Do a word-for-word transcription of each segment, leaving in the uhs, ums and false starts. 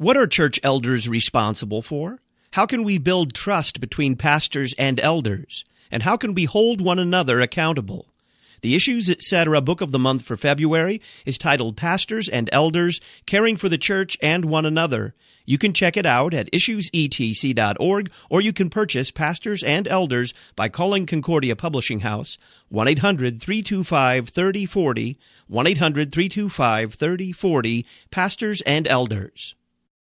What are church elders responsible for? How can we build trust between pastors and elders? And how can we hold one another accountable? The Issues, et cetera book of the month for February is titled Pastors and Elders, Caring for the Church and One Another. You can check it out at issues e t c dot org, or you can purchase Pastors and Elders by calling Concordia Publishing House, one eight hundred three two five three zero four zero, one eight hundred three two five three zero four zero, Pastors and Elders.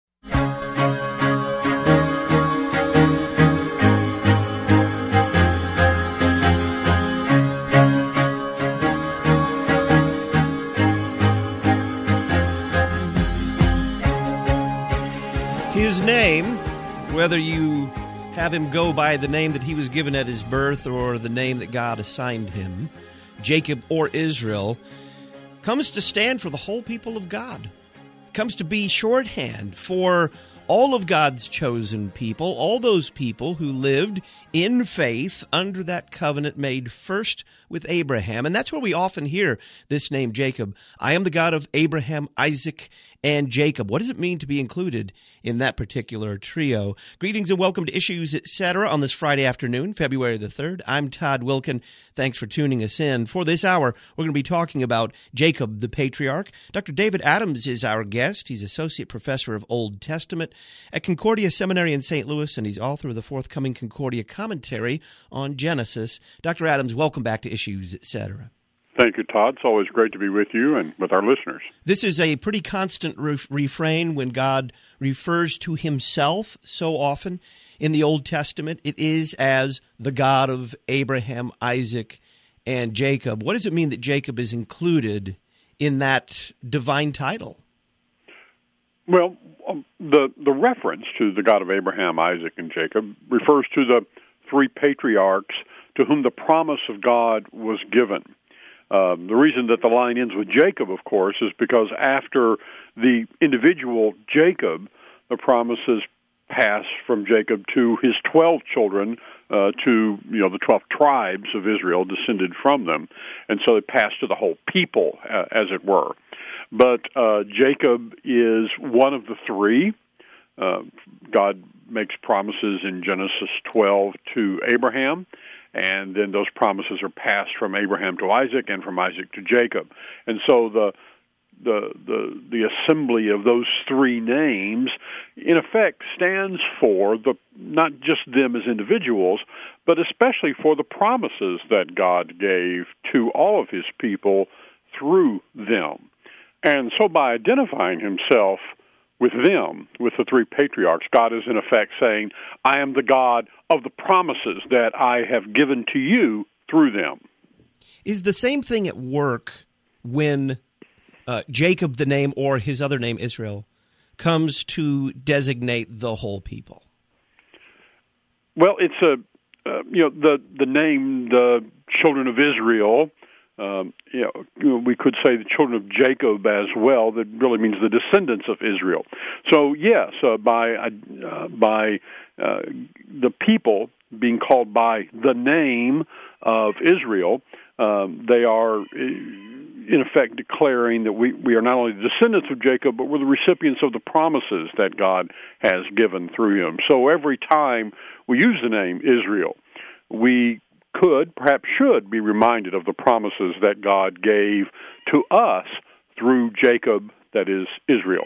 His name, whether you have him go by the name that he was given at his birth or the name that God assigned him, Jacob or Israel, comes to stand for the whole people of God. Comes to be shorthand for all of God's chosen people, all those people who lived in faith under that covenant made first with Abraham. And that's where we often hear this name, Jacob. I am the God of Abraham, Isaac, and Jacob. What does it mean to be included in that particular trio? Greetings and welcome to Issues, et cetera on this Friday afternoon, February the third. I'm Todd Wilkin. Thanks for tuning us in. For this hour, we're going to be talking about Jacob the Patriarch. Doctor David Adams is our guest. He's Associate Professor of Old Testament at Concordia Seminary in Saint Louis, and he's author of the forthcoming Concordia Commentary on Genesis. Doctor Adams, welcome back to Issues, et cetera. Thank you, Todd. It's always great to be with you and with our listeners. This is a pretty constant re- refrain when God refers to himself so often in the Old Testament. It is as the God of Abraham, Isaac, and Jacob. What does it mean that Jacob is included in that divine title? Well, um, the, the reference to the God of Abraham, Isaac, and Jacob refers to the three patriarchs to whom the promise of God was given. Um, the reason that the line ends with Jacob, of course, is because after the individual Jacob, the promises pass from Jacob to his twelve children, uh, to you know the twelve tribes of Israel descended from them, and so it passed to the whole people, uh, as it were. But uh, Jacob is one of the three. Uh, God makes promises in Genesis twelve to Abraham. And then those promises are passed from Abraham to Isaac and from Isaac to Jacob. And so the the the the assembly of those three names, in effect, stands for the not just them as individuals, but especially for the promises that God gave to all of his people through them. And so by identifying himself with them, with the three patriarchs, God is in effect saying, I am the God of the promises that I have given to you through them. Is the same thing at work when uh, Jacob, the name, or his other name, Israel, comes to designate the whole people? Well, it's a, uh, you know, the, the name, the children of Israel, Um, you know, we could say the children of Jacob as well. That really means the descendants of Israel. So yes, uh, by uh, by uh, the people being called by the name of Israel, um, they are in effect declaring that we, we are not only the descendants of Jacob, but we're the recipients of the promises that God has given through him. So every time we use the name Israel, we could, perhaps should, be reminded of the promises that God gave to us through Jacob, that is, Israel.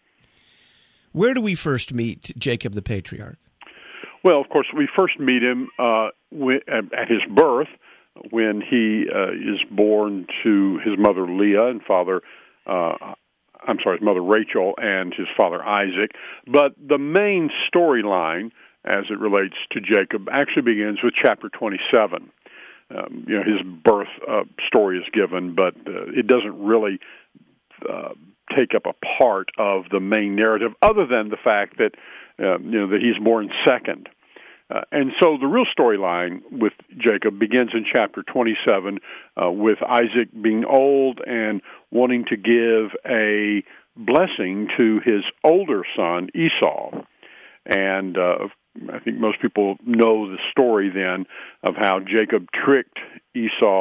Where do we first meet Jacob the Patriarch? Well, of course, we first meet him uh, at his birth, when he uh, is born to his mother Leah and father, uh, I'm sorry, his mother Rachel and his father Isaac. But the main storyline as it relates to Jacob actually begins with chapter twenty-seven. Um, you know, his birth uh, story is given, but uh, it doesn't really uh, take up a part of the main narrative, other than the fact that uh, you know that he's born second. Uh, and so the real storyline with Jacob begins in chapter twenty-seven, uh, with Isaac being old and wanting to give a blessing to his older son, Esau. And uh, I think most people know the story then of how Jacob tricked Esau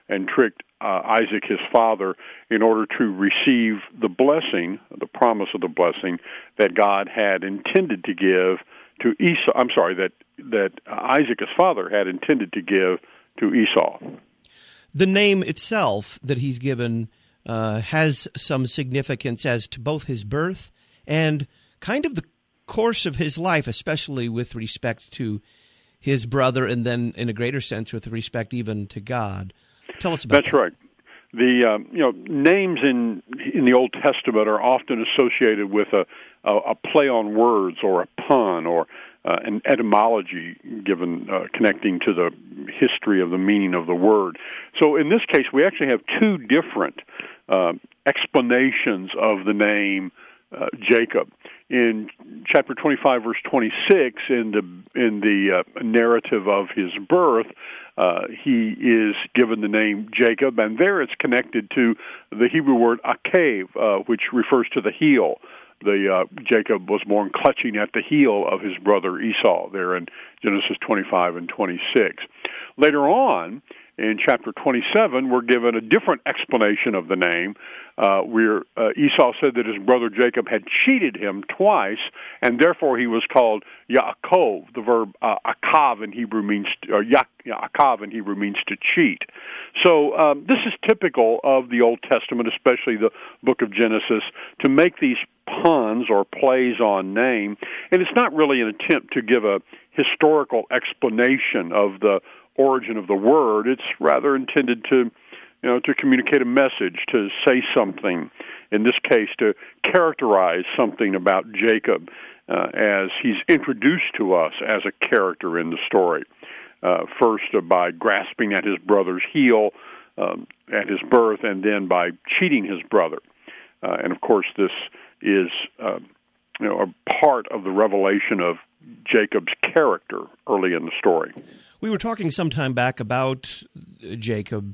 and tricked uh, Isaac, his father, in order to receive the blessing, the promise of the blessing that God had intended to give to Esau. I'm sorry, that that Isaac, his father, had intended to give to Esau. The name itself that he's given uh, has some significance as to both his birth and kind of the course of his life, especially with respect to his brother, and then in a greater sense with respect even to God. Tell us about That's that. right. The um, you know names in in the Old Testament are often associated with a a, a play on words or a pun or uh, an etymology given uh, connecting to the history of the meaning of the word. So in this case, we actually have two different uh, explanations of the name uh, Jacob. In chapter twenty-five, verse twenty-six, in the in the uh, narrative of his birth, uh, he is given the name Jacob, and there it's connected to the Hebrew word akav, uh, which refers to the heel. The uh, Jacob was born clutching at the heel of his brother Esau. There in Genesis twenty-five and twenty-six. Later on, in chapter twenty-seven, we're given a different explanation of the name. Uh, where uh, Esau said that his brother Jacob had cheated him twice, and therefore he was called Yaakov. The verb uh, akav in Hebrew means, or ya- akav in Hebrew means to cheat. So um, this is typical of the Old Testament, especially the book of Genesis, to make these puns or plays on name, and it's not really an attempt to give a historical explanation of the origin of the word. It's rather intended to You know, to communicate a message, to say something, in this case, to characterize something about Jacob uh, as he's introduced to us as a character in the story. Uh, first uh, by grasping at his brother's heel um, at his birth, and then by cheating his brother. Uh, and, of course, this is uh, you know, a part of the revelation of Jacob's character early in the story. We were talking some time back about Jacob,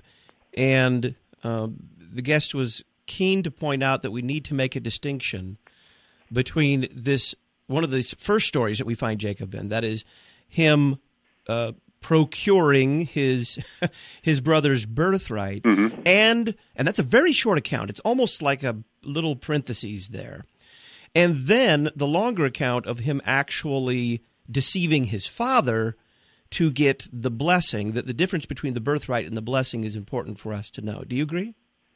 and uh, the guest was keen to point out that we need to make a distinction between this, one of these first stories that we find Jacob in, that is him uh, procuring his his brother's birthright, mm-hmm. and and that's a very short account. It's almost like a little parentheses there. And then the longer account of him actually deceiving his father to get the blessing, that the difference between the birthright and the blessing is important for us to know. Do you agree?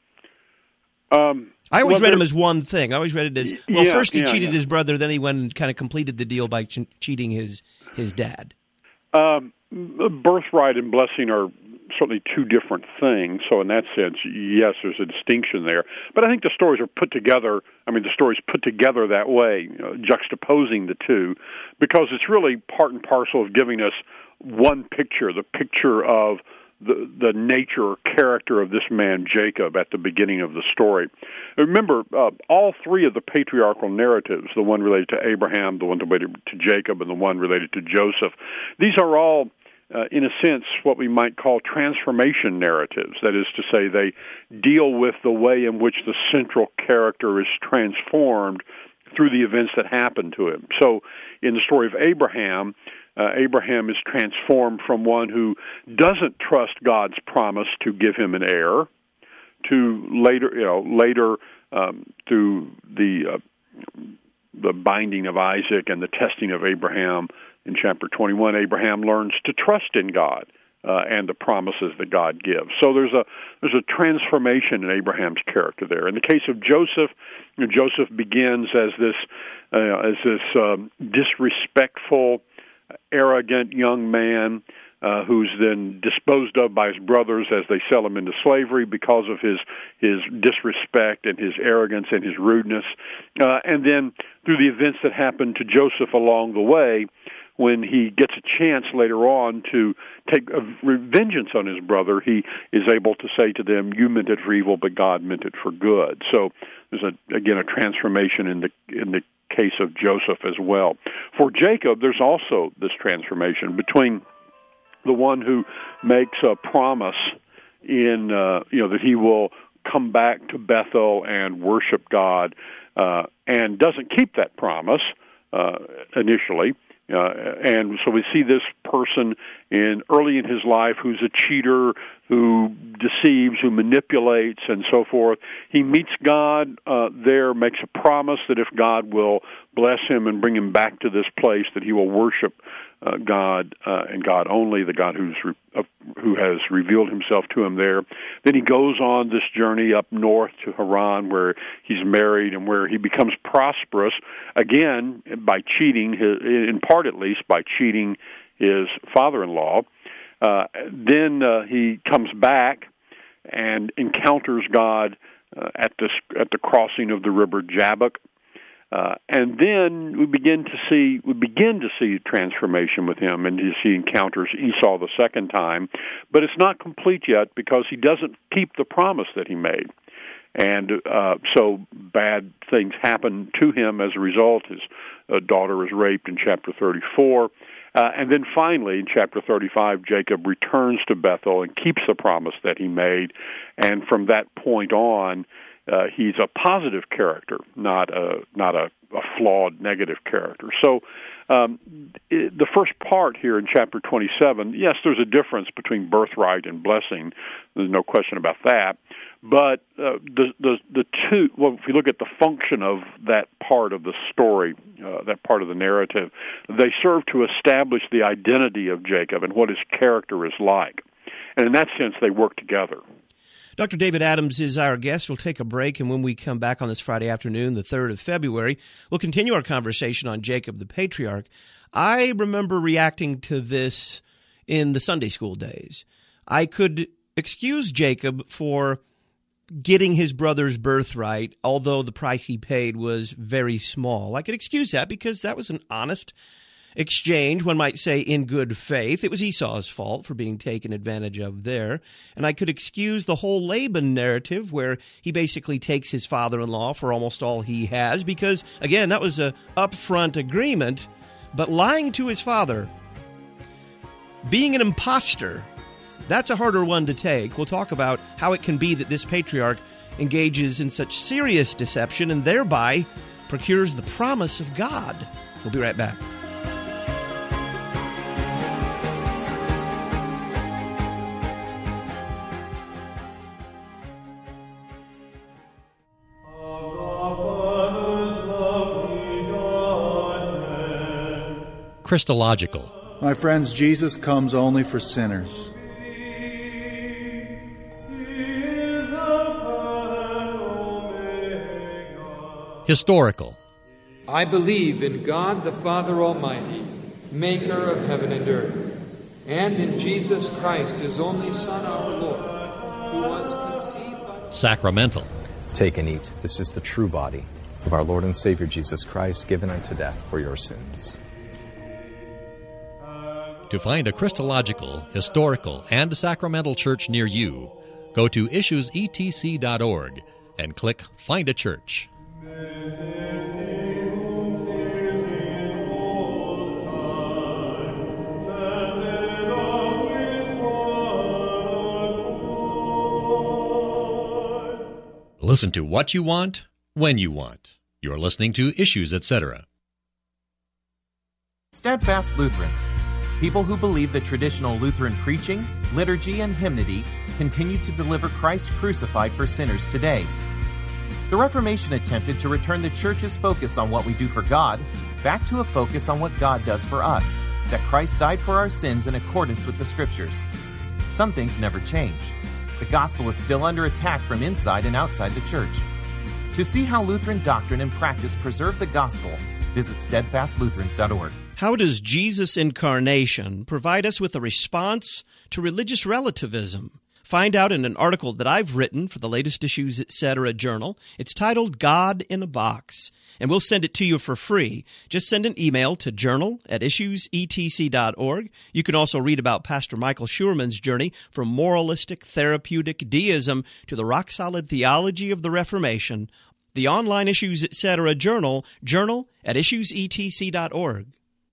Um, I always well, read him as one thing. I always read it as, well, yeah, first he yeah, cheated yeah. his brother, then he went and kind of completed the deal by ch- cheating his, his dad. Um, birthright and blessing are certainly two different things, so in that sense, yes, there's a distinction there. But I think the stories are put together, I mean, the stories put together that way, you know, juxtaposing the two, because it's really part and parcel of giving us one picture, the picture of the the nature or character of this man Jacob at the beginning of the story. Remember, uh, all three of the patriarchal narratives, the one related to Abraham, the one related to Jacob, and the one related to Joseph, these are all, uh, in a sense, what we might call transformation narratives. That is to say, they deal with the way in which the central character is transformed through the events that happen to him. So, in the story of Abraham, Uh, Abraham is transformed from one who doesn't trust God's promise to give him an heir, to later, you know, later um, through the uh, the binding of Isaac and the testing of Abraham in chapter twenty-one. Abraham learns to trust in God uh, and the promises that God gives. So there's a there's a transformation in Abraham's character there. In the case of Joseph, you know, Joseph begins as this uh, as this um, disrespectful, arrogant young man uh, who's then disposed of by his brothers as they sell him into slavery because of his his disrespect and his arrogance and his rudeness. Uh, and then through the events that happen to Joseph along the way, when he gets a chance later on to take a vengeance on his brother, he is able to say to them, "You meant it for evil, but God meant it for good." So there's a, again a transformation in the in the case of Joseph as well. For Jacob, there's also this transformation between the one who makes a promise in, uh, you know, that he will come back to Bethel and worship God, uh, and doesn't keep that promise uh, initially. Uh, and so we see this person in early in his life who's a cheater, who deceives, who manipulates, and so forth. He meets God uh, there, makes a promise that if God will bless him and bring him back to this place, that he will worship uh, God uh, and God only, the God who's re- uh, who has revealed himself to him there. Then he goes on this journey up north to Haran, where he's married and where he becomes prosperous, again, by cheating, his, in part at least, by cheating his father-in-law. Uh, then uh, he comes back and encounters God uh, at this at the crossing of the river Jabbok, uh, and then we begin to see we begin to see transformation with him, and as he encounters Esau the second time. But it's not complete yet because he doesn't keep the promise that he made, and uh, so bad things happen to him as a result. His uh, daughter is raped in chapter thirty-four. Uh, and then finally, in chapter thirty-five, Jacob returns to Bethel and keeps the promise that he made. And from that point on, uh, he's a positive character, not a not a, a flawed negative character. So um, it, the first part here in chapter twenty-seven, yes, there's a difference between birthright and blessing. There's no question about that. But uh, the, the the two, well, if you look at the function of that part of the story, uh, that part of the narrative, they serve to establish the identity of Jacob and what his character is like. And in that sense, they work together. Doctor David Adams is our guest. We'll take a break, and when we come back on this Friday afternoon, the third of February, we'll continue our conversation on Jacob the patriarch. I remember reacting to this in the Sunday school days. I could excuse Jacob for getting his brother's birthright, although the price he paid was very small. I could excuse that because that was an honest exchange, one might say in good faith. It was Esau's fault for being taken advantage of there. And I could excuse the whole Laban narrative where he basically takes his father-in-law for almost all he has because, again, that was a upfront agreement. But lying to his father, being an imposter, that's a harder one to take. We'll talk about how it can be that this patriarch engages in such serious deception and thereby procures the promise of God. We'll be right back. Christological. My friends, Jesus comes only for sinners. Historical. I believe in God the Father Almighty, maker of heaven and earth, and in Jesus Christ, his only Son, our Lord, who was conceived by... Sacramental. Take and eat. This is the true body of our Lord and Savior Jesus Christ, given unto death for your sins. To find a Christological, historical, and sacramental church near you, go to issues e t c dot org and click Find a Church. Listen to what you want, when you want. You're listening to Issues, et cetera. Steadfast Lutherans, people who believe that traditional Lutheran preaching, liturgy, and hymnody continue to deliver Christ crucified for sinners today. The Reformation attempted to return the Church's focus on what we do for God back to a focus on what God does for us, that Christ died for our sins in accordance with the Scriptures. Some things never change. The gospel is still under attack from inside and outside the Church. To see how Lutheran doctrine and practice preserve the gospel, visit steadfast lutherans dot org. How does Jesus' incarnation provide us with a response to religious relativism? Find out in an article that I've written for the latest Issues, et cetera journal. It's titled God in a Box, and we'll send it to you for free. Just send an email to journal at issues e t c dot org. You can also read about Pastor Michael Schurman's journey from moralistic therapeutic deism to the rock-solid theology of the Reformation. The online Issues, et cetera journal, journal at issues e t c dot org.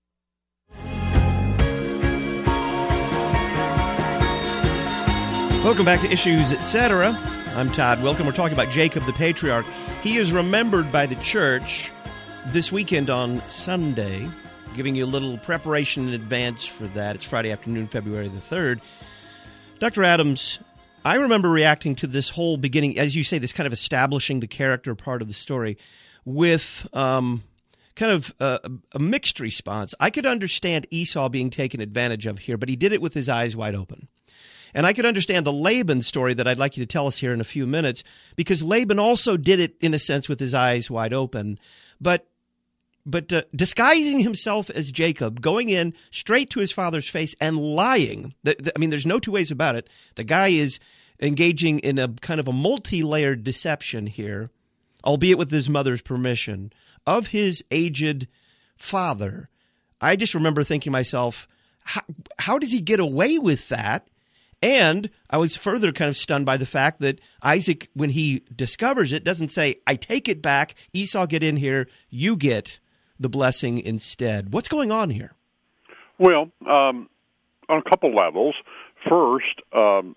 Welcome back to Issues, et cetera. I'm Todd Wilken. We're talking about Jacob the Patriarch. He is remembered by the Church this weekend on Sunday. giving you a little preparation in advance for that. It's Friday afternoon, February the third. Doctor Adams, I remember reacting to this whole beginning, as you say, this kind of establishing the character part of the story with um, kind of a, a mixed response. I could understand Esau being taken advantage of here, but he did it with his eyes wide open. And I could understand the Laban story that I'd like you to tell us here in a few minutes, because Laban also did it, in a sense, with his eyes wide open. But but uh, disguising himself as Jacob, going in straight to his father's face and lying. The, the, I mean, there's no two ways about it. The guy is engaging in a kind of a multi-layered deception here, albeit with his mother's permission, of his aged father. I just remember thinking to myself, how, how does he get away with that? And I was further kind of stunned by the fact that Isaac, when he discovers it, doesn't say, I take it back, Esau, get in here, you get the blessing instead. What's going on here? Well, um, on a couple levels. First, um,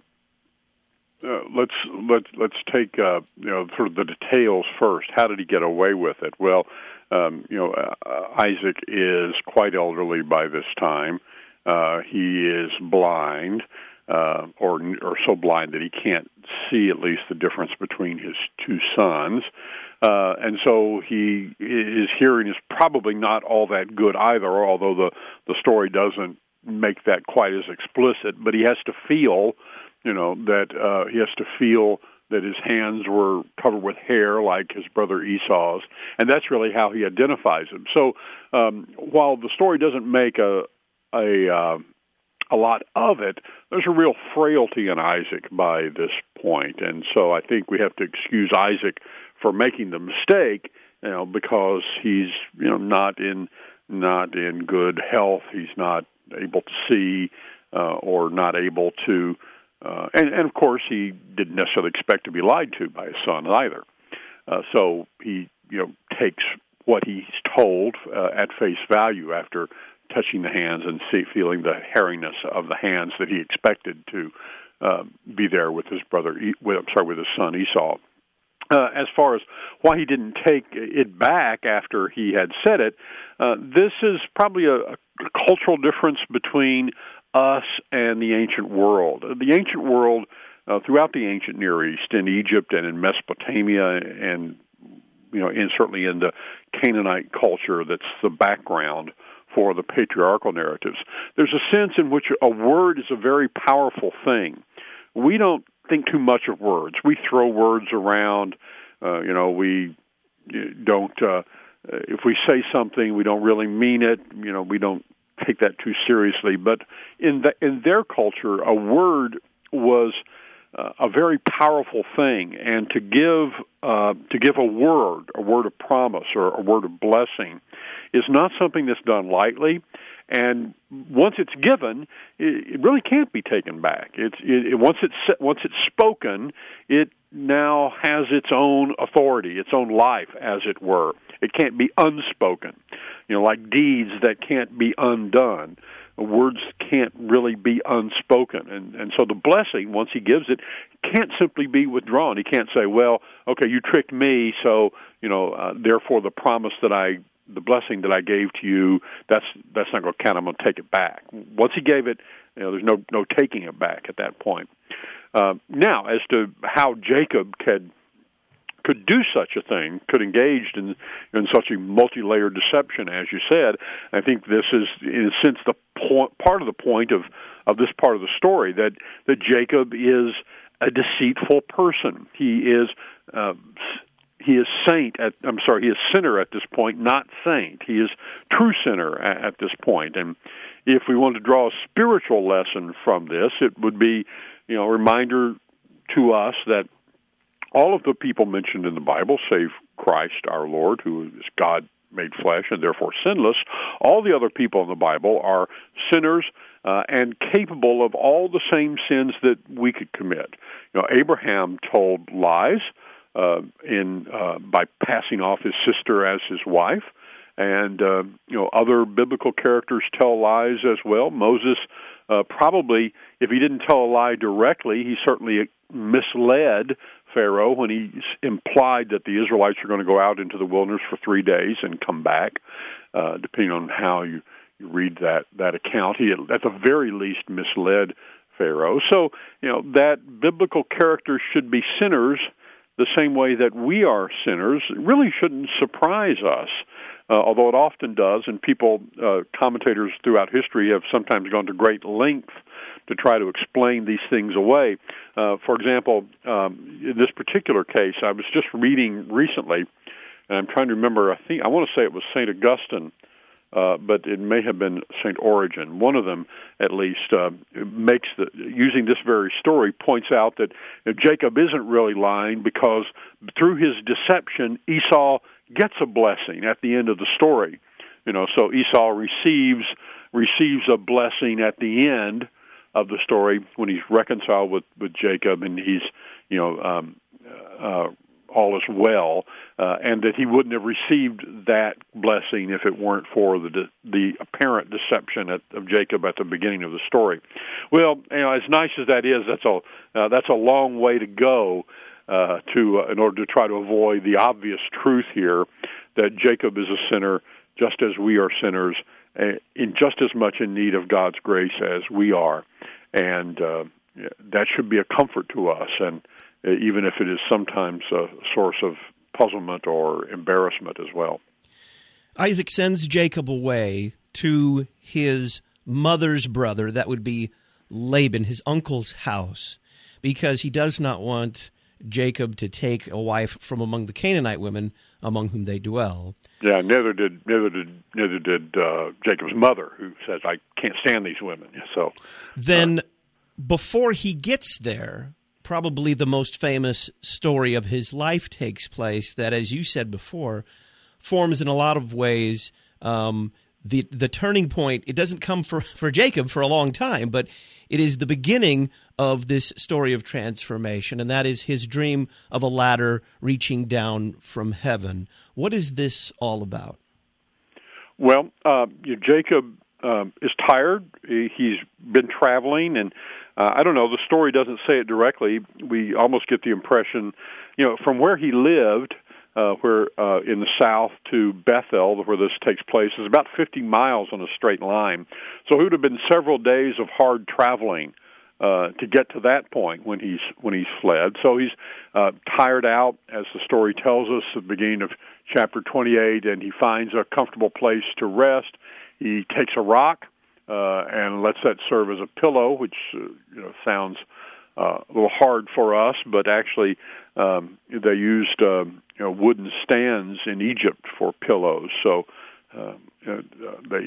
uh, let's let's let's take uh, you know sort of the details first. How did he get away with it? Well, um, you know, uh, Isaac is quite elderly by this time. Uh, he is blind. Uh, or or so blind that he can't see at least the difference between his two sons. Uh, and so he his hearing is probably not all that good either, although the, the story doesn't make that quite as explicit. But he has to feel, you know, that uh, he has to feel that his hands were covered with hair like his brother Esau's, and that's really how he identifies him. So um, while the story doesn't make a a uh, a lot of it, there's a real frailty in Isaac by this point. And so I think we have to excuse Isaac for making the mistake, you know, because he's, you know, not in not in good health. He's not able to see uh, or not able to, uh, and, and of course he didn't necessarily expect to be lied to by his son either. Uh, so he, you know, takes what he's told uh, at face value after touching the hands and see, feeling the hairiness of the hands that he expected to uh, be there with his brother, with, I'm sorry, with his son Esau. Uh, as far as why he didn't take it back after he had said it, uh, this is probably a, a cultural difference between us and the ancient world. The ancient world, uh, throughout the ancient Near East, in Egypt and in Mesopotamia, and you know, and certainly in the Canaanite culture, that's the background for the patriarchal narratives. There's a sense in which a word is a very powerful thing. We don't think too much of words. We throw words around. Uh, you know, we don't, uh, if we say something, we don't really mean it. You know, we don't take that too seriously. But in the, in their culture, a word was uh, a very powerful thing. And to give, uh, to give a word, a word of promise or a word of blessing, is not something that's done lightly, and once it's given, it, it really can't be taken back. It's it, once it's once it's spoken, it now has its own authority, its own life, as it were. It can't be unspoken. You know, like deeds that can't be undone. Words can't really be unspoken, and and so the blessing, once he gives it, can't simply be withdrawn. He can't say, "Well, okay, you tricked me, so you know, uh, therefore the promise that I." The blessing that I gave to you, that's that's not going to count. I'm going to take it back. Once he gave it, you know, there's no no taking it back at that point. Uh, now, as to how Jacob could could do such a thing, could engage in in such a multi-layered deception, as you said, I think this is, in a sense, the point, part of the point of, of this part of the story, that that Jacob is a deceitful person. He is. Uh, He is saint at, I'm sorry, he is sinner at this point, not saint. He is true sinner at, at this point. And if we want to draw a spiritual lesson from this, it would be, you know, a reminder to us that all of the people mentioned in the Bible, save Christ our Lord, who is God made flesh and therefore sinless, all the other people in the Bible are sinners uh, and capable of all the same sins that we could commit. You know, Abraham told lies. Uh, in uh, by passing off his sister as his wife, and uh, you know, other biblical characters tell lies as well. Moses uh, probably, if he didn't tell a lie directly, he certainly misled Pharaoh when he implied that the Israelites are going to go out into the wilderness for three days and come back, uh, depending on how you you read that, that account. He, at the very least, misled Pharaoh. So, you know, that biblical characters should be sinners the same way that we are sinners really shouldn't surprise us, uh, although it often does, and people, uh, commentators throughout history have sometimes gone to great length to try to explain these things away. Uh, for example, um, in this particular case, I was just reading recently, and I'm trying to remember, I think I want to say it was Saint Augustine, Uh, but it may have been Saint Origen. One of them, at least, uh, makes the using this very story, points out that uh, Jacob isn't really lying because through his deception, Esau gets a blessing at the end of the story. You know, so Esau receives receives a blessing at the end of the story when he's reconciled with, with Jacob, and he's, you know, um, uh, all is well, uh, and that he wouldn't have received that blessing if it weren't for the de- the apparent deception at, of Jacob at the beginning of the story. Well, you know, as nice as that is, that's a uh, that's a long way to go uh, to uh, in order to try to avoid the obvious truth here that Jacob is a sinner, just as we are sinners, uh, in just as much in need of God's grace as we are, and uh, that should be a comfort to us, and even if it is sometimes a source of puzzlement or embarrassment as well. Isaac sends Jacob away to his mother's brother, that would be Laban, his uncle's house, because he does not want Jacob to take a wife from among the Canaanite women among whom they dwell. Yeah, neither did neither did neither did uh, Jacob's mother, who says, "I can't stand these women." So then, uh, before he gets there, probably the most famous story of his life takes place that, as you said before, forms in a lot of ways um, the the turning point. It doesn't come for, for Jacob for a long time, but it is the beginning of this story of transformation, and that is his dream of a ladder reaching down from heaven. What is this all about? Well, uh, Jacob um, is tired. He's been traveling, and Uh, I don't know, the story doesn't say it directly. We almost get the impression, you know, from where he lived, uh, where uh, in the south to Bethel, where this takes place, is about fifty miles on a straight line. So it would have been several days of hard traveling uh, to get to that point when he's when he's fled. So he's uh, tired out, as the story tells us at the beginning of chapter twenty-eight, and he finds a comfortable place to rest. He takes a rock Uh, and lets that serve as a pillow, which uh, you know sounds uh, a little hard for us, but actually um, they used um, you know, wooden stands in Egypt for pillows. So uh, uh, they,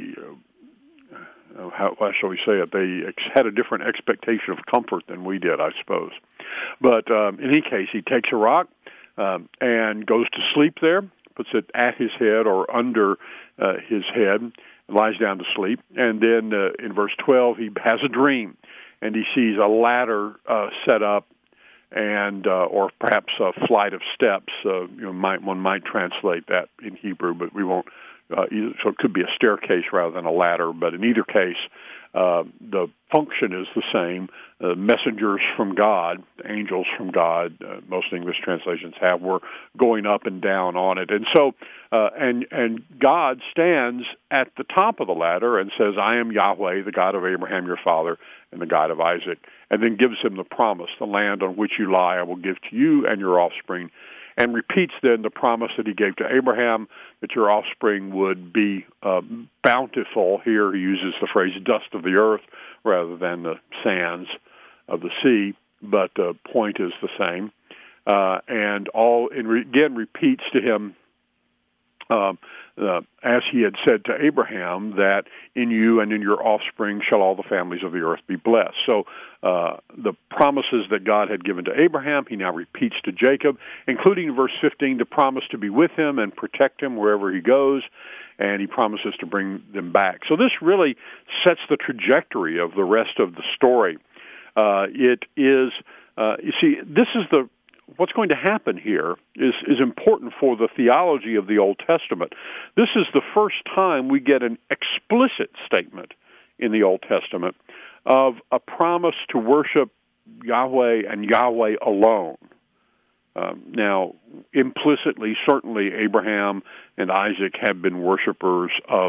uh, how, how shall we say it? They ex- had a different expectation of comfort than we did, I suppose. But um, in any case, he takes a rock um, and goes to sleep there, puts it at his head or under uh, his head, lies down to sleep, and then uh, in verse twelve, he has a dream, and he sees a ladder uh, set up, and uh, or perhaps a flight of steps. Uh, you know, might, one might translate that in Hebrew, but we won't. Uh, either, so it could be a staircase rather than a ladder. But in either case, uh, the function is the same. Uh, messengers from God, angels from God, uh, most English translations have, were going up and down on it. And so, uh, and and God stands at the top of the ladder and says, "I am Yahweh, the God of Abraham your father, and the God of Isaac," and then gives him the promise, "The land on which you lie I will give to you and your offspring," and repeats then the promise that he gave to Abraham, that your offspring would be uh, bountiful. Here he uses the phrase dust of the earth rather than the sands of the sea, but the point is the same. Uh, and all and re- again repeats to him, uh, uh, as he had said to Abraham, that in you and in your offspring shall all the families of the earth be blessed. So uh, the promises that God had given to Abraham, he now repeats to Jacob, including in verse fifteen, to promise to be with him and protect him wherever he goes, and he promises to bring them back. So this really sets the trajectory of the rest of the story. Uh, it is, uh, you see, this is the, what's going to happen here is, is important for the theology of the Old Testament. This is the first time we get an explicit statement in the Old Testament of a promise to worship Yahweh and Yahweh alone. Um, now, implicitly, certainly Abraham and Isaac have been worshipers of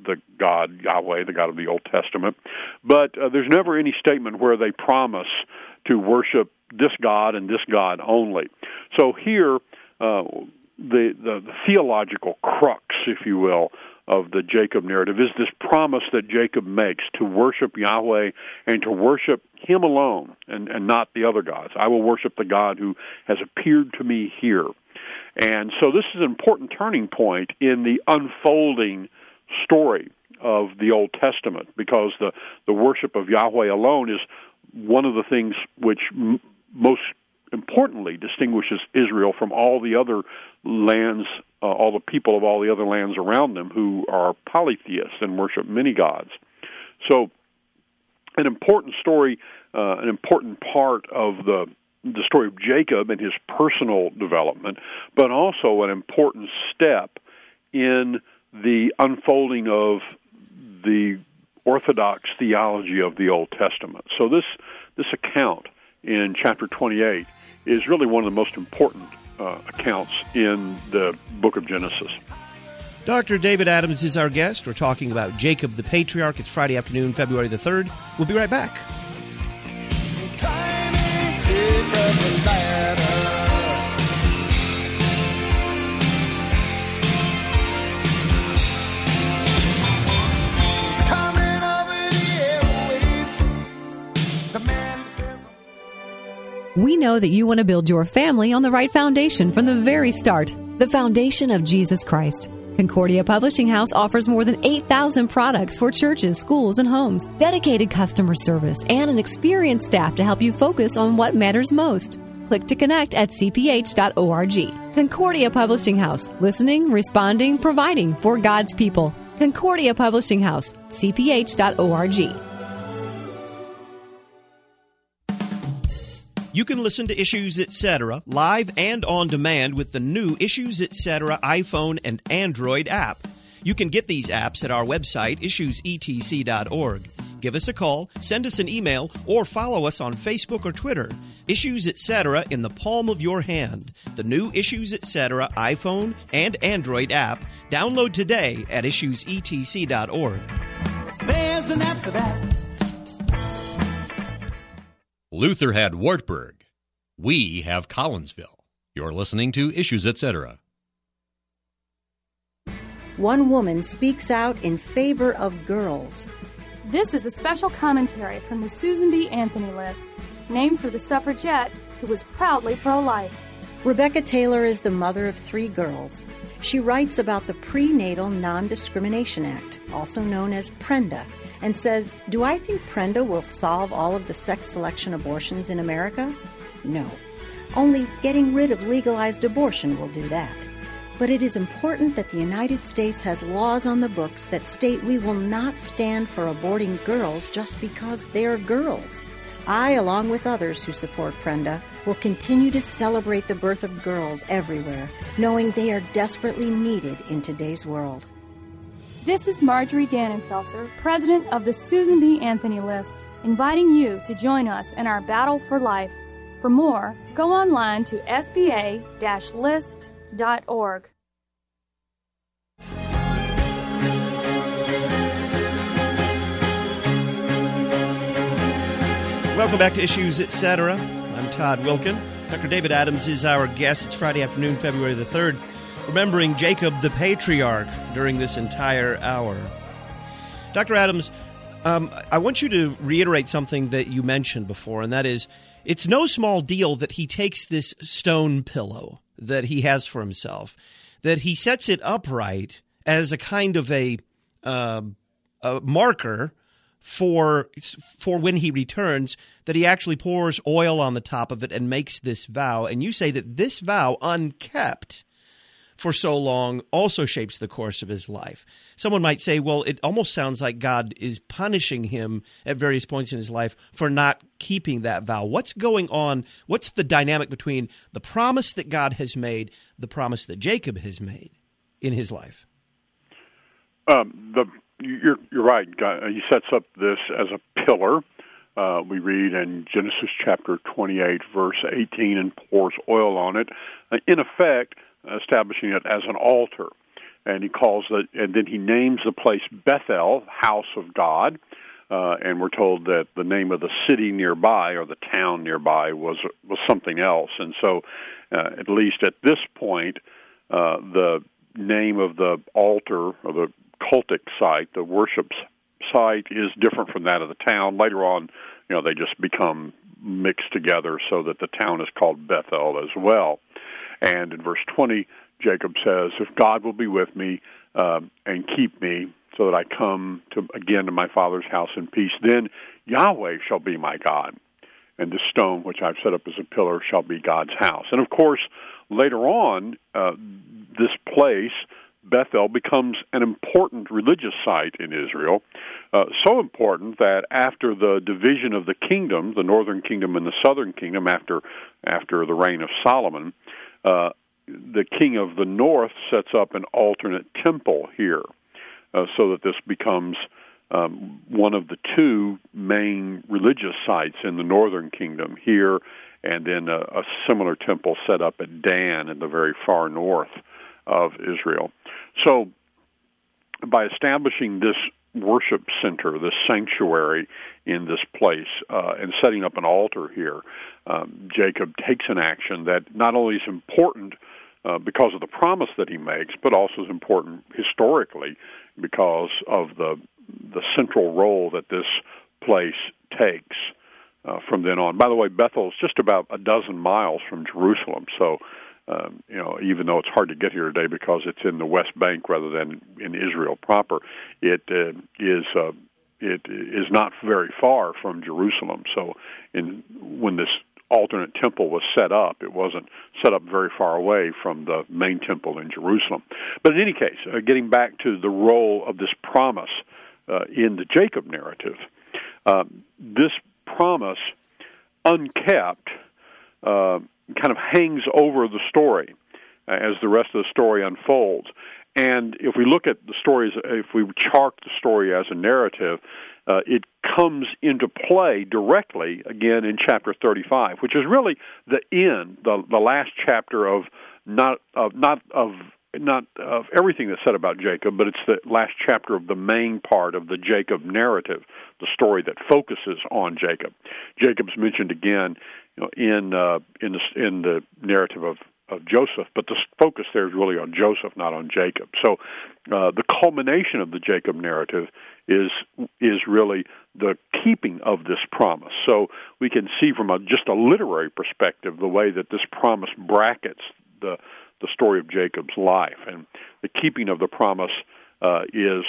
the God, Yahweh, the God of the Old Testament. But uh, there's never any statement where they promise to worship this God and this God only. So here, uh, the, the, the theological crux, if you will, of the Jacob narrative is this promise that Jacob makes to worship Yahweh and to worship Him alone and, and not the other gods. I will worship the God who has appeared to me here. And so this is an important turning point in the unfolding story of the Old Testament, because the, the worship of Yahweh alone is one of the things which m- most importantly distinguishes Israel from all the other lands, uh, all the people of all the other lands around them who are polytheists and worship many gods. So an important story, uh, an important part of the the story of Jacob and his personal development, but also an important step in the unfolding of the Orthodox theology of the Old Testament. So this this account in chapter twenty-eight is really one of the most important uh, accounts in the book of Genesis. Doctor David Adams is our guest. We're talking about Jacob the Patriarch. It's Friday afternoon, February the third. We'll be right back. We know that you want to build your family on the right foundation from the very start, the foundation of Jesus Christ. Concordia Publishing House offers more than eight thousand products for churches, schools, and homes, dedicated customer service, and an experienced staff to help you focus on what matters most. Click to connect at c p h dot org. Concordia Publishing House, listening, responding, providing for God's people. Concordia Publishing House, c p h dot org. You can listen to Issues Etc. live and on demand with the new Issues Etc. iPhone and Android app. You can get these apps at our website, issues e t c dot org. Give us a call, send us an email, or follow us on Facebook or Twitter. Issues Etc. in the palm of your hand. The new Issues Etc. iPhone and Android app. Download today at issues e t c dot org. There's an app for that. Luther had Wartburg. We have Collinsville. You're listening to Issues Etc. One woman speaks out in favor of girls. This is a special commentary from the Susan B. Anthony list, named for the suffragette who was proudly pro-life. Rebecca Taylor is the mother of three girls. She writes about the Prenatal Non-Discrimination Act, also known as PRENDA, and says, "Do I think PRENDA will solve all of the sex selection abortions in America? No. Only getting rid of legalized abortion will do that. But it is important that the United States has laws on the books that state we will not stand for aborting girls just because they are girls. I, along with others who support PRENDA, will continue to celebrate the birth of girls everywhere, knowing they are desperately needed in today's world." This is Marjorie Dannenfelser, president of the Susan B. Anthony list, inviting you to join us in our battle for life. For more, go online to s b a dash list dot org. Welcome back to Issues Etc. I'm Todd Wilkin. Doctor David Adams is our guest. It's Friday afternoon, February the third. Remembering Jacob the Patriarch during this entire hour. Doctor Adams, um, I want you to reiterate something that you mentioned before, and that is, it's no small deal that he takes this stone pillow that he has for himself, that he sets it upright as a kind of a, uh, a marker for for when he returns, that he actually pours oil on the top of it and makes this vow. And you say that this vow, unkept for so long, also shapes the course of his life. Someone might say, well, it almost sounds like God is punishing him at various points in his life for not keeping that vow. What's going on? What's the dynamic between the promise that God has made, the promise that Jacob has made in his life? Um, the you're, you're right. God, he sets up this as a pillar. Uh, we read in Genesis chapter twenty-eight, verse eighteen, and pours oil on it, uh, in effect, establishing it as an altar. and he calls it, and then he names the place Bethel, house of God. Uh, and we're told that the name of the city nearby or the town nearby was was something else. And so, uh, at least at this point, uh, the name of the altar or the cultic site, the worship site, is different from that of the town. Later on, you know, they just become mixed together so that the town is called Bethel as well. And in verse twenty, Jacob says, "If God will be with me uh, and keep me, so that I come to again to my father's house in peace, then Yahweh shall be my God, and this stone which I've set up as a pillar shall be God's house." And of course, later on, uh, this place, Bethel, becomes an important religious site in Israel, uh, so important that after the division of the kingdom, the northern kingdom and the southern kingdom, after after the reign of Solomon, uh, the king of the north sets up an alternate temple here. Uh, so that this becomes um, one of the two main religious sites in the northern kingdom here, and then a, a similar temple set up at Dan in the very far north of Israel. So by establishing this worship center, this sanctuary in this place, uh, and setting up an altar here, um, Jacob takes an action that not only is important uh, because of the promise that he makes, but also is important historically because of the the central role that this place takes uh, from then on. By the way, Bethel is just about a dozen miles from Jerusalem, so um, you know, even though it's hard to get here today because it's in the West Bank rather than in Israel proper, it uh, is uh, it is not very far from Jerusalem. So, in when this alternate temple was set up, it wasn't set up very far away from the main temple in Jerusalem. But in any case, uh, getting back to the role of this promise uh, in the Jacob narrative, uh, this promise, unkept, uh, kind of hangs over the story uh, as the rest of the story unfolds. And if we look at the stories, if we chart the story as a narrative, uh, it comes into play directly again in chapter thirty-five, which is really the end, the the last chapter of not of not of not of everything that's said about Jacob, but it's the last chapter of the main part of the Jacob narrative, the story that focuses on Jacob. Jacob's mentioned again, you know, in uh, in the in the narrative of. of Joseph, but the focus there is really on Joseph, not on Jacob. So uh, the culmination of the Jacob narrative is is really the keeping of this promise. So we can see from a, just a literary perspective the way that this promise brackets the the story of Jacob's life. And the keeping of the promise uh, is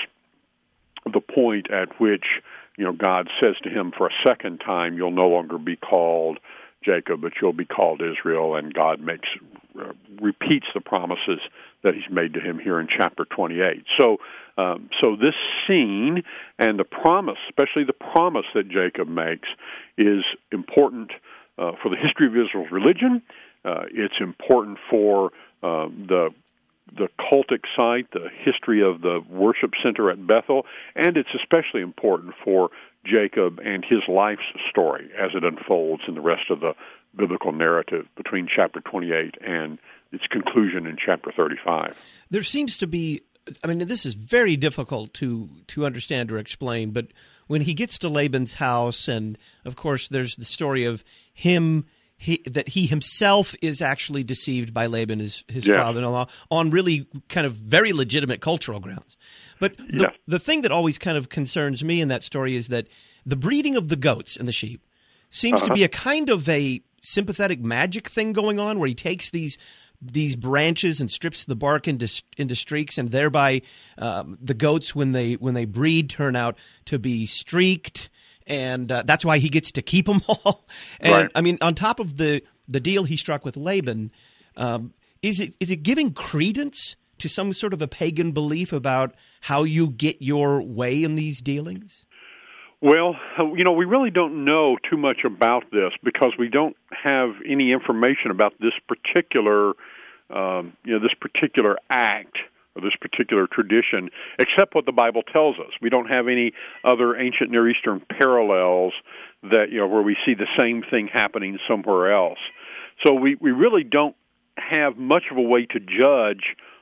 the point at which, you know, God says to him for a second time, "You'll no longer be called Jacob, but you'll be called Israel," and God makes uh, repeats the promises that he's made to him here in chapter twenty-eight. So, um, so this scene and the promise, especially the promise that Jacob makes, is important uh, for the history of Israel's religion. Uh, it's important for uh, the the cultic site, the history of the worship center at Bethel, and it's especially important for Jacob and his life's story as it unfolds in the rest of the biblical narrative between chapter twenty-eight and its conclusion in chapter thirty-five. There seems to be, I mean, this is very difficult to, to understand or explain, but when he gets to Laban's house, and of course there's the story of him, he, that he himself is actually deceived by Laban, his, his yeah. father-in-law, on really kind of very legitimate cultural grounds. But the, yeah. the thing that always kind of concerns me in that story is that the breeding of the goats and the sheep seems uh-huh. to be a kind of a sympathetic magic thing going on, where he takes these these branches and strips the bark into into streaks, and thereby um, the goats, when they when they breed, turn out to be streaked, and uh, that's why he gets to keep them all. And right. I mean, on top of the the deal he struck with Laban, um, is it is it giving credence to some sort of a pagan belief about how you get your way in these dealings? Well, you know, we really don't know too much about this because we don't have any information about this particular, um, you know, this particular act or this particular tradition, except what the Bible tells us. We don't have any other ancient Near Eastern parallels that, you know, where we see the same thing happening somewhere else. So we, we really don't have much of a way to judge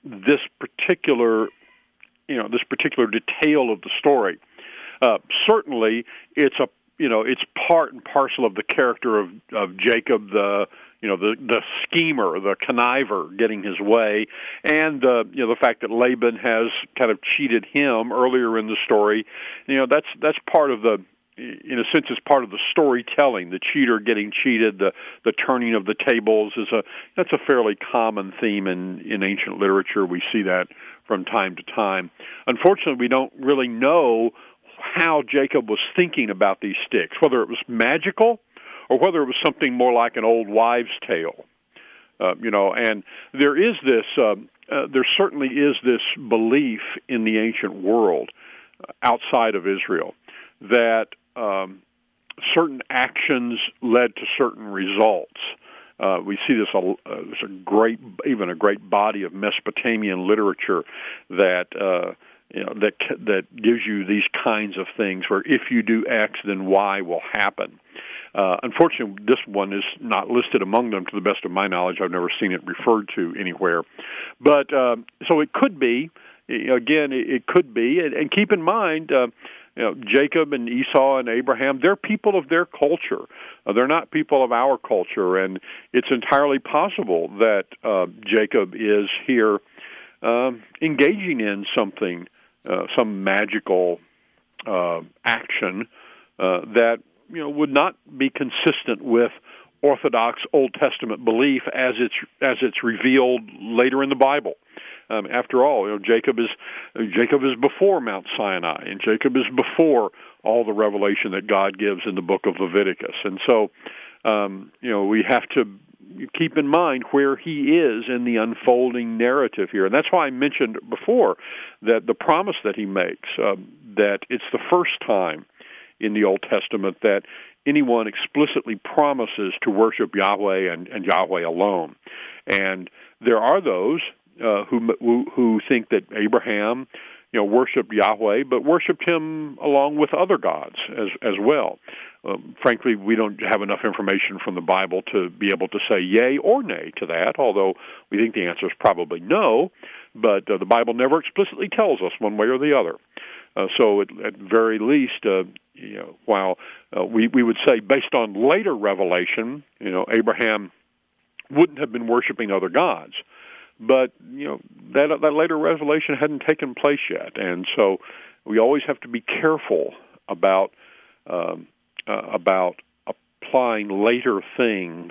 this particular, you know, this particular detail of the story. Uh, certainly, it's a you know it's part and parcel of the character of of Jacob, the you know the the schemer, the conniver, getting his way, and uh, you know the fact that Laban has kind of cheated him earlier in the story. You know that's that's part of the. In a sense, it's part of the storytelling. The cheater getting cheated, the the turning of the tables is a that's a fairly common theme in, in ancient literature. We see that from time to time. Unfortunately, we don't really know how Jacob was thinking about these sticks, whether it was magical or whether it was something more like an old wives' tale. Uh, you know, and there is this, uh, uh, there certainly is this belief in the ancient world uh, outside of Israel that um, certain actions led to certain results. Uh, we see this. Uh, there's a great, even a great body of Mesopotamian literature that uh, you know that that gives you these kinds of things. Where if you do X, then Y will happen. Uh, unfortunately, this one is not listed among them. To the best of my knowledge, I've never seen it referred to anywhere. But uh, so it could be. Again, it, it could be. And, and keep in mind. Uh, You know, Jacob and Esau and Abraham, they're people of their culture. Uh, they're not people of our culture, and it's entirely possible that uh, Jacob is here uh, engaging in something, uh, some magical uh, action uh, that you know would not be consistent with Orthodox Old Testament belief as it's as it's revealed later in the Bible. Um, after all, you know, Jacob is Jacob is before Mount Sinai, and Jacob is before all the revelation that God gives in the book of Leviticus. And so, um, you know, we have to keep in mind where he is in the unfolding narrative here. And that's why I mentioned before that the promise that he makes, uh, that it's the first time in the Old Testament that anyone explicitly promises to worship Yahweh and, and Yahweh alone. And there are those Uh, who, who who think that Abraham, you know, worshipped Yahweh, but worshipped him along with other gods as as well. Um, frankly, we don't have enough information from the Bible to be able to say yay or nay to that. Although we think the answer is probably no, but uh, the Bible never explicitly tells us one way or the other. Uh, so, at, at very least, uh, you know, while uh, we we would say based on later revelation, you know, Abraham wouldn't have been worshiping other gods. But, you know, that that later revelation hadn't taken place yet. And so we always have to be careful about um, uh, about applying later things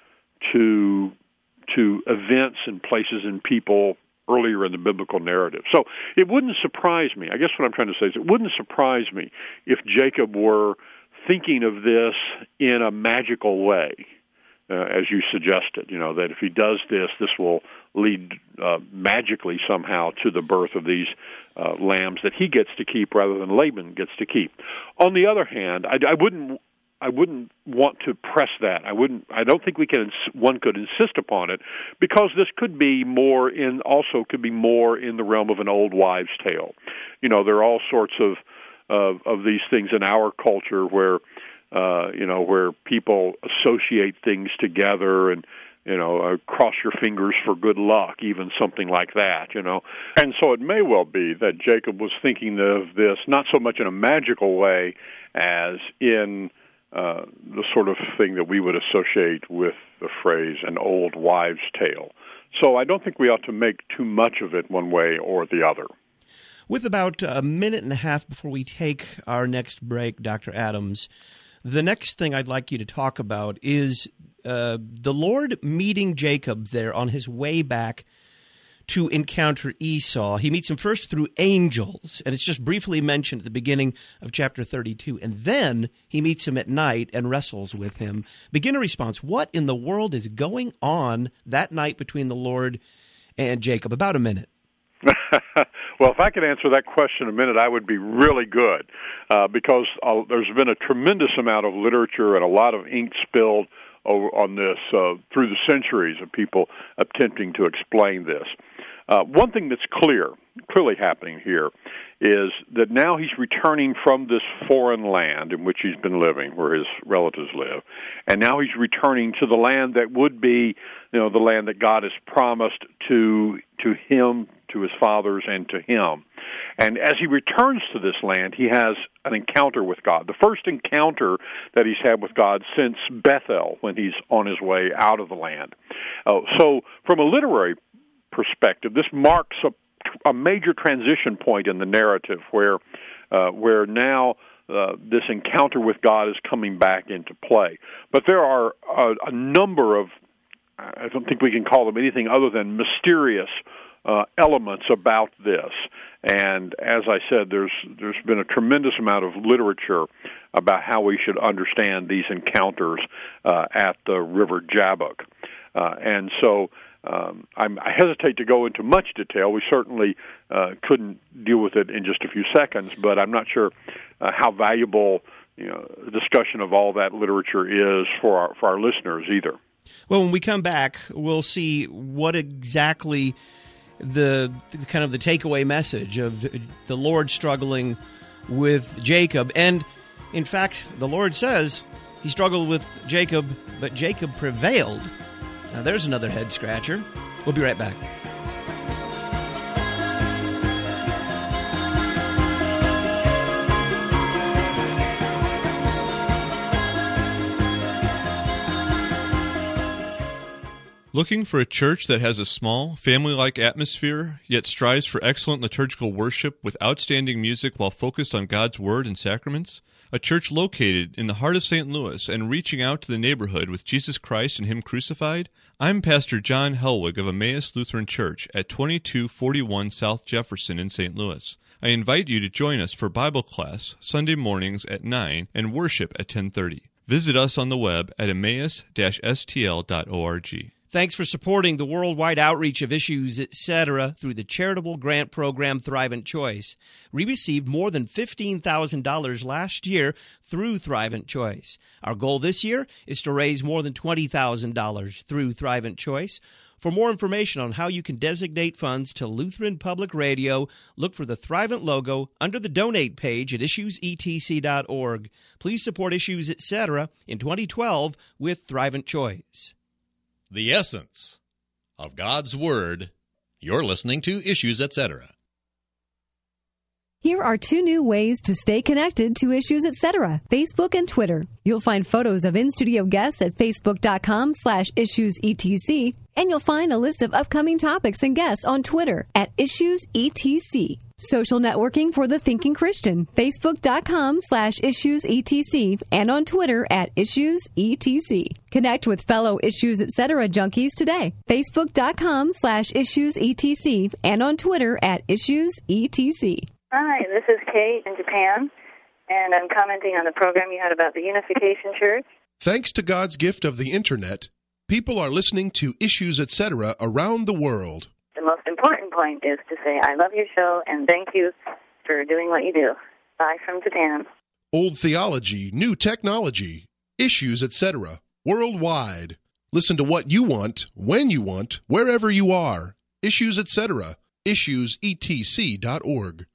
to to events and places and people earlier in the biblical narrative. So it wouldn't surprise me. I guess what I'm trying to say is it wouldn't surprise me if Jacob were thinking of this in a magical way. Uh, as you suggested, you know, that if he does this, this will lead uh, magically somehow to the birth of these uh, lambs that he gets to keep rather than Laban gets to keep. On the other hand, I, I wouldn't, I wouldn't want to press that. I wouldn't. I don't think we can. One could insist upon it because this could be more in. Also, could be more in the realm of an old wives' tale. You know, there are all sorts of of, of these things in our culture where. Uh, you know, where people associate things together and, you know, uh, cross your fingers for good luck, even something like that, you know. And so it may well be that Jacob was thinking of this not so much in a magical way as in uh, the sort of thing that we would associate with the phrase an old wives' tale. So I don't think we ought to make too much of it one way or the other. With about a minute and a half before we take our next break, Doctor Adams, the next thing I'd like you to talk about is uh, the Lord meeting Jacob there on his way back to encounter Esau. He meets him first through angels, and it's just briefly mentioned at the beginning of chapter thirty-two. And then he meets him at night and wrestles with him. Begin a response. What in the world is going on that night between the Lord and Jacob? About a minute. Well, if I could answer that question in a minute, I would be really good, uh, because uh, there's been a tremendous amount of literature and a lot of ink spilled over on this uh, through the centuries of people attempting to explain this. Uh, one thing that's clear, clearly happening here, is that now he's returning from this foreign land in which he's been living, where his relatives live, and now he's returning to the land that would be, you know, the land that God has promised to to him, to his fathers, and to him. And as he returns to this land, he has an encounter with God, the first encounter that he's had with God since Bethel, when he's on his way out of the land. Uh, so from a literary perspective, this marks a a major transition point in the narrative where uh, where now uh, this encounter with God is coming back into play. But there are a, a number of, I don't think we can call them anything other than mysterious uh, elements about this. And as I said, there's there's been a tremendous amount of literature about how we should understand these encounters uh, at the River Jabbok. Uh, and so Um, I'm, I hesitate to go into much detail. We certainly uh, couldn't deal with it in just a few seconds, but I'm not sure uh, how valuable, you know, a discussion of all that literature is for our, for our listeners either. Well, when we come back, we'll see what exactly the, the kind of the takeaway message of the Lord struggling with Jacob. And, in fact, the Lord says he struggled with Jacob, but Jacob prevailed. Now, there's another head-scratcher. We'll be right back. Looking for a church that has a small, family-like atmosphere, yet strives for excellent liturgical worship with outstanding music while focused on God's Word and sacraments? A church located in the heart of Saint Louis and reaching out to the neighborhood with Jesus Christ and Him crucified? I'm Pastor John Helwig of Emmaus Lutheran Church at twenty-two forty-one South Jefferson in Saint Louis. I invite you to join us for Bible class Sunday mornings at nine and worship at ten thirty. Visit us on the web at emmaus dash s t l dot org. Thanks for supporting the worldwide outreach of Issues, et cetera through the charitable grant program Thrivent Choice. We received more than fifteen thousand dollars last year through Thrivent Choice. Our goal this year is to raise more than twenty thousand dollars through Thrivent Choice. For more information on how you can designate funds to Lutheran Public Radio, look for the Thrivent logo under the Donate page at issues e t c dot org. Please support Issues, et cetera in twenty twelve with Thrivent Choice. The essence of God's Word. You're listening to Issues, et cetera. Here are two new ways to stay connected to Issues, et cetera, Facebook and Twitter. You'll find photos of in-studio guests at facebook.com slash issuesetc, and you'll find a list of upcoming topics and guests on Twitter at issuesetc. Social networking for the thinking Christian, facebook.com slash issuesetc, and on Twitter at issuesetc. Connect with fellow Issues, et cetera junkies today, facebook.com slash issuesetc, and on Twitter at issuesetc. Hi, this is Kate in Japan, and I'm commenting on the program you had about the Unification Church. Thanks to God's gift of the Internet, people are listening to Issues, et cetera around the world. The most important point is to say, I love your show, and thank you for doing what you do. Bye from Japan. Old theology, new technology, Issues, et cetera, worldwide. Listen to what you want, when you want, wherever you are. Issues, et cetera, issues e t c dot org.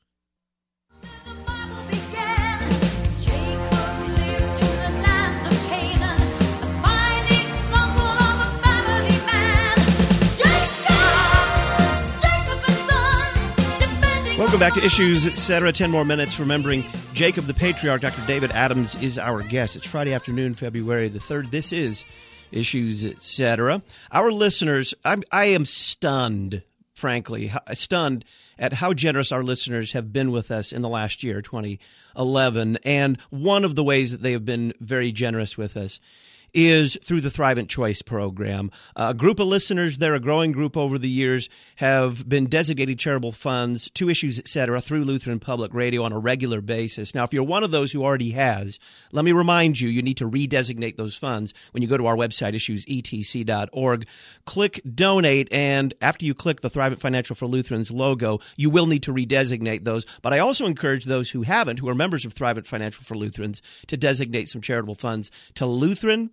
Welcome back to Issues, et cetera. Ten more minutes. Remembering Jacob the Patriarch, Doctor David Adams is our guest. It's Friday afternoon, February the third. This is Issues, et cetera. Our listeners, I'm, I am stunned, frankly, stunned at how generous our listeners have been with us in the last year, twenty eleven. And one of the ways that they have been very generous with us is through the Thrivent Choice program. A group of listeners, they're a growing group over the years, have been designating charitable funds to Issues, et cetera, through Lutheran Public Radio on a regular basis. Now, if you're one of those who already has, let me remind you, you need to redesignate those funds when you go to our website, issues e t c dot org. Click Donate, and after you click the Thrivent Financial for Lutherans logo, you will need to redesignate those. But I also encourage those who haven't, who are members of Thrivent Financial for Lutherans, to designate some charitable funds to Lutheran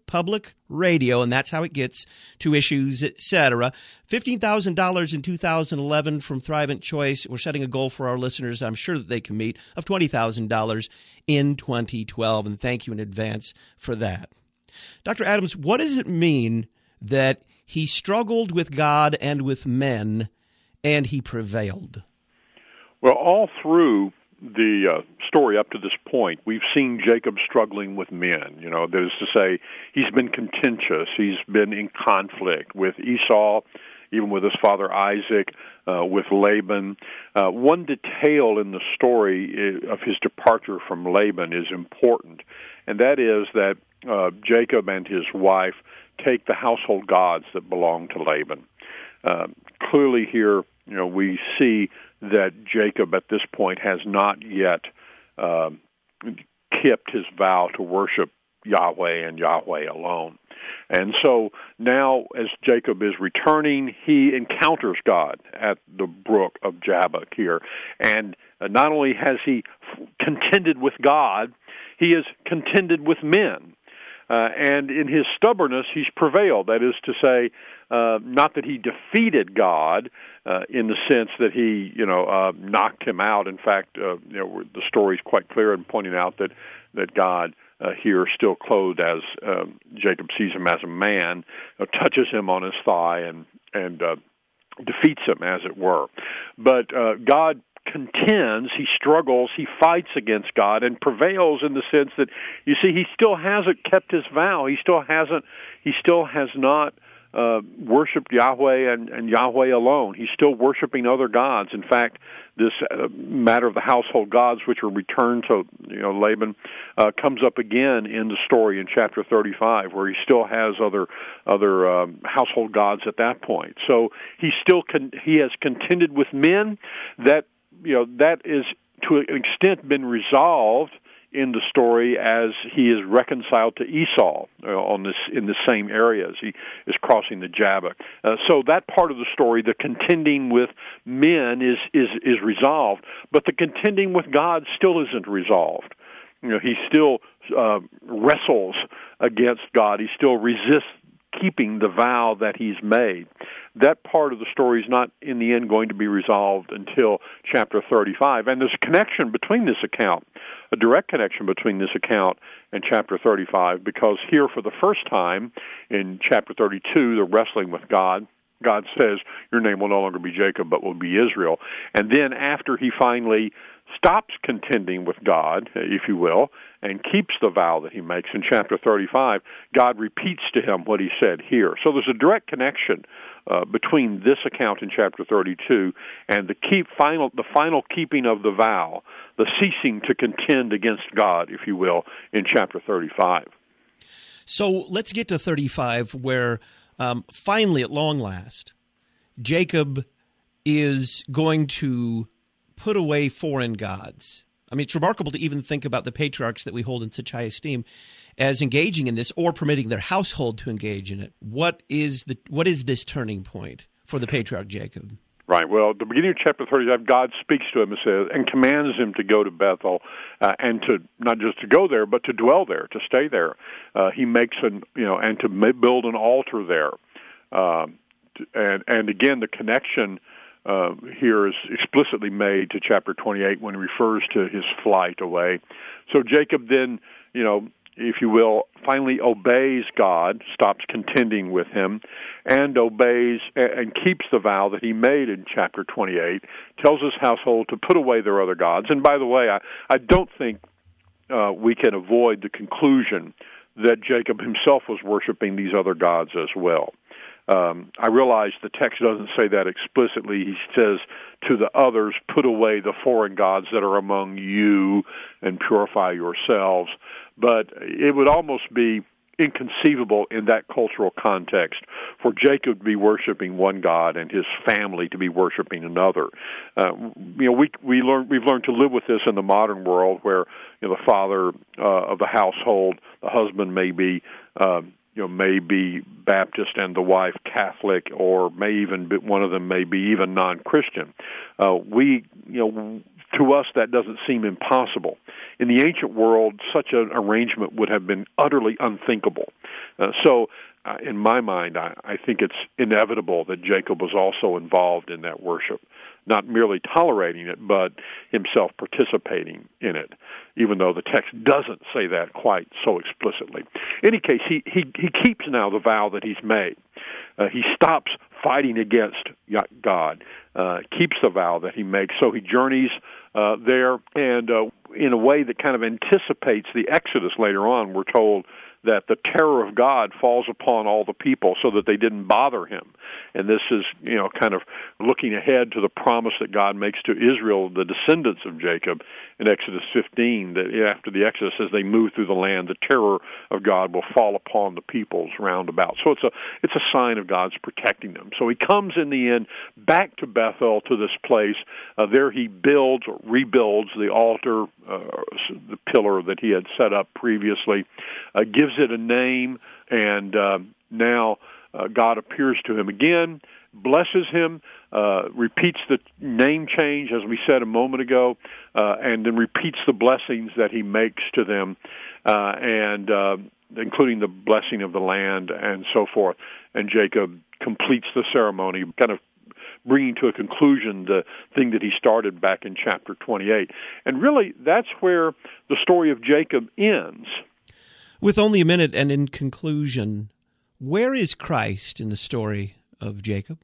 Public Radio, and that's how it gets to Issues, et cetera. fifteen thousand dollars in two thousand eleven from Thrivent Choice. We're setting a goal for our listeners, I'm sure that they can meet, of twenty thousand dollars in twenty twelve, and thank you in advance for that. Doctor Adams, what does it mean that he struggled with God and with men, and he prevailed? Well, all through the uh, story up to this point, we've seen Jacob struggling with men. You know, that is to say, he's been contentious. He's been in conflict with Esau, even with his father Isaac, uh, with Laban. Uh, one detail in the story of his departure from Laban is important, and that is that uh, Jacob and his wife take the household gods that belong to Laban. Uh, clearly here, you know, we see that Jacob at this point has not yet uh, kept his vow to worship Yahweh and Yahweh alone. And so now as Jacob is returning, he encounters God at the brook of Jabbok here. And uh, not only has he contended with God, he has contended with men. Uh, and in his stubbornness, he's prevailed. That is to say, uh, not that he defeated God uh, in the sense that he, you know, uh, knocked him out. In fact, uh, you know, the story is quite clear in pointing out that that God uh, here, still clothed as uh, Jacob sees him as a man, uh, touches him on his thigh and and uh, defeats him, as it were. But uh, God contends, he struggles, he fights against God and prevails in the sense that, you see, he still hasn't kept his vow. He still hasn't, he still has not uh, worshipped Yahweh and, and Yahweh alone. He's still worshiping other gods. In fact, this uh, matter of the household gods, which are returned to, you know, Laban, uh, comes up again in the story in chapter thirty-five, where he still has other other um, household gods at that point. So he still con- he has contended with men. That You know, that is to an extent been resolved in the story as he is reconciled to Esau uh, on this in the same area as he is crossing the Jabbok. Uh, so that part of the story, the contending with men, is is is resolved, but the contending with God still isn't resolved. You know, he still uh, wrestles against God. He still resists keeping the vow that he's made. That part of the story is not, in the end, going to be resolved until chapter thirty-five. And there's a connection between this account, a direct connection between this account and chapter thirty-five, because here for the first time in chapter thirty-two, the wrestling with God, God says, your name will no longer be Jacob, but will be Israel. And then after he finally stops contending with God, if you will, and keeps the vow that he makes in chapter thirty-five, God repeats to him what he said here. So there's a direct connection uh, between this account in chapter thirty-two and the keep final the final keeping of the vow, the ceasing to contend against God, if you will, in chapter thirty-five. So let's get to thirty-five, where um, finally, at long last, Jacob is going to put away foreign gods. I mean, it's remarkable to even think about the patriarchs that we hold in such high esteem as engaging in this or permitting their household to engage in it. What is the what is this turning point for the patriarch Jacob? Right. Well, at the beginning of chapter thirty-five, God speaks to him and says, and commands him to go to Bethel, uh, and to not just to go there, but to dwell there, to stay there. Uh, he makes an you know, and to build an altar there, uh, and and again the connection Uh, here is explicitly made to chapter twenty-eight when he refers to his flight away. So Jacob then, you know, if you will, finally obeys God, stops contending with him, and obeys and keeps the vow that he made in chapter twenty-eight, tells his household to put away their other gods. And by the way, I, I don't think uh, we can avoid the conclusion that Jacob himself was worshiping these other gods as well. Um, I realize the text doesn't say that explicitly. He says to the others, put away the foreign gods that are among you and purify yourselves. But it would almost be inconceivable in that cultural context for Jacob to be worshiping one God and his family to be worshiping another. Uh, you know, we we learn we've learned to live with this in the modern world, where you know the father uh, of the household, the husband may be. Um, You know, may be Baptist and the wife Catholic, or may even be, one of them may be even non-Christian. Uh, we, you know, to us that doesn't seem impossible. In the ancient world, such an arrangement would have been utterly unthinkable. Uh, so, uh, in my mind, I, I think it's inevitable that Jacob was also involved in that worship, not merely tolerating it, but himself participating in it, even though the text doesn't say that quite so explicitly. In any case, he, he, he keeps now the vow that he's made. Uh, he stops fighting against God, uh, keeps the vow that he makes, so he journeys uh, there, and uh, in a way that kind of anticipates the Exodus later on, we're told that the terror of God falls upon all the people so that they didn't bother him. And this is, you know, kind of looking ahead to the promise that God makes to Israel, the descendants of Jacob, in Exodus fifteen, that after the Exodus, as they move through the land, the terror of God will fall upon the peoples round about. So it's a it's a sign of God's protecting them. So he comes in the end back to Bethel, to this place. Uh, there he builds or rebuilds the altar, uh, the pillar that he had set up previously, uh, gives it a name, and uh, now uh, God appears to him again, blesses him, uh, repeats the name change, as we said a moment ago, uh, and then repeats the blessings that he makes to them, uh, and uh, including the blessing of the land and so forth. And Jacob completes the ceremony, kind of bringing to a conclusion the thing that he started back in chapter twenty-eight. And really, that's where the story of Jacob ends. With only a minute, and in conclusion, where is Christ in the story of Jacob?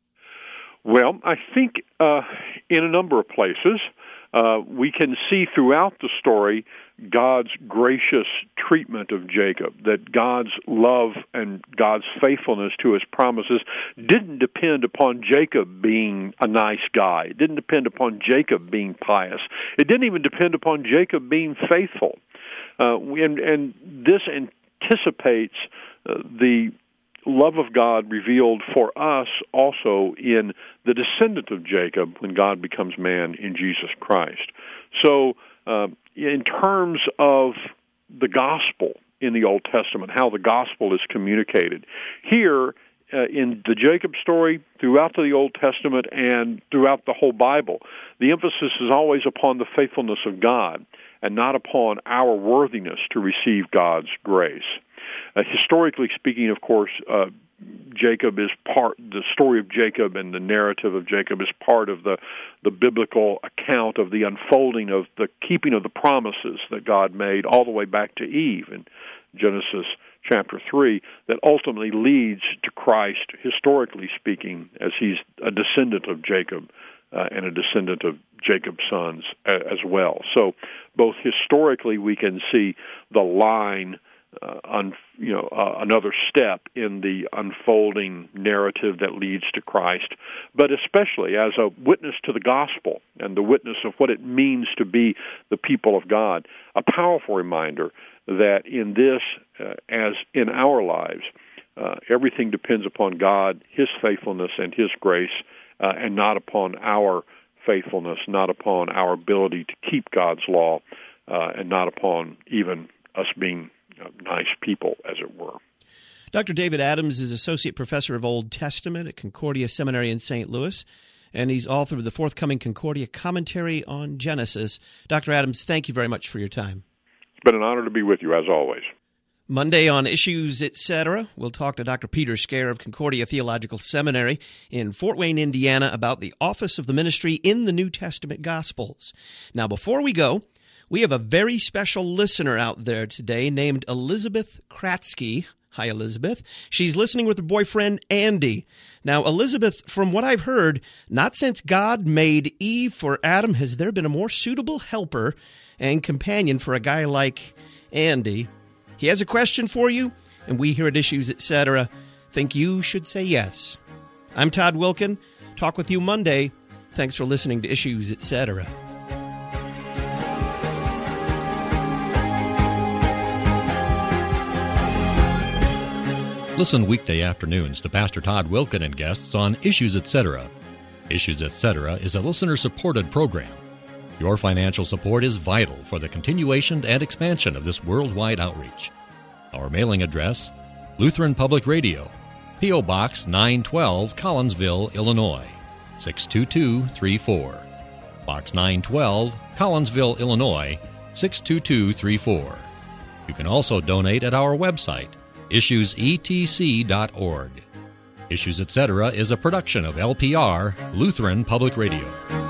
Well, I think uh, in a number of places. Uh, we can see throughout the story God's gracious treatment of Jacob, that God's love and God's faithfulness to his promises didn't depend upon Jacob being a nice guy. It didn't depend upon Jacob being pious. It didn't even depend upon Jacob being faithful. Uh, and, and this anticipates uh, the love of God revealed for us also in the descendant of Jacob when God becomes man in Jesus Christ. So uh, in terms of the gospel in the Old Testament, how the gospel is communicated, here uh, in the Jacob story, throughout the Old Testament and throughout the whole Bible, the emphasis is always upon the faithfulness of God and not upon our worthiness to receive God's grace. Uh, historically speaking, of course, uh, Jacob is part, the story of Jacob and the narrative of Jacob is part of the, the biblical account of the unfolding of the keeping of the promises that God made all the way back to Eve in Genesis chapter three, that ultimately leads to Christ, historically speaking, as he's a descendant of Jacob uh, and a descendant of Jacob's sons as well. So both historically we can see the line Uh, un, you know, uh, another step in the unfolding narrative that leads to Christ, but especially as a witness to the gospel and the witness of what it means to be the people of God, a powerful reminder that in this, uh, as in our lives, uh, everything depends upon God, his faithfulness and his grace, uh, and not upon our faithfulness, not upon our ability to keep God's law, uh, and not upon even us being nice people, as it were. Doctor David Adams is Associate Professor of Old Testament at Concordia Seminary in Saint Louis, and he's author of the forthcoming Concordia Commentary on Genesis. Doctor Adams, thank you very much for your time. It's been an honor to be with you, as always. Monday on Issues, et cetera, we'll talk to Doctor Peter Scare of Concordia Theological Seminary in Fort Wayne, Indiana, about the office of the ministry in the New Testament Gospels. Now, before we go, we have a very special listener out there today named Elizabeth Kratzky. Hi, Elizabeth. She's listening with her boyfriend, Andy. Now, Elizabeth, from what I've heard, not since God made Eve for Adam has there been a more suitable helper and companion for a guy like Andy. He has a question for you, and we here at Issues, et cetera, think you should say yes. I'm Todd Wilkin. Talk with you Monday. Thanks for listening to Issues, et cetera. Listen weekday afternoons to Pastor Todd Wilkin and guests on Issues, et cetera. Issues, et cetera is a listener-supported program. Your financial support is vital for the continuation and expansion of this worldwide outreach. Our mailing address, Lutheran Public Radio, P O. Box nine twelve, Collinsville, Illinois, six two two three four. Box nine twelve, Collinsville, Illinois, six two two three four. You can also donate at our website, issues e t c dot org. Issues Etc. is a production of L P R, Lutheran Public Radio.